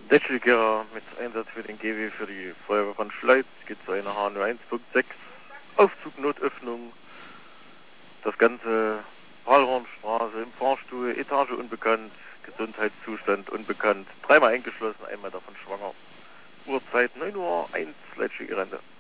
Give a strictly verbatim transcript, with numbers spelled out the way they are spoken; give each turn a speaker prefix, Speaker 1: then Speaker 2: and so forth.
Speaker 1: Detschliger mit Einsatz für den G W für die Feuerwehr von Schleiz. Geht zu einer H null eins Punkt sechs Aufzugnotöffnung. Das Ganze Pahlhornstraße im Fahrstuhl, Etage unbekannt, Gesundheitszustand unbekannt. Dreimal eingeschlossen, einmal davon schwanger. Uhrzeit neun Uhr eins, Leitschige Rente.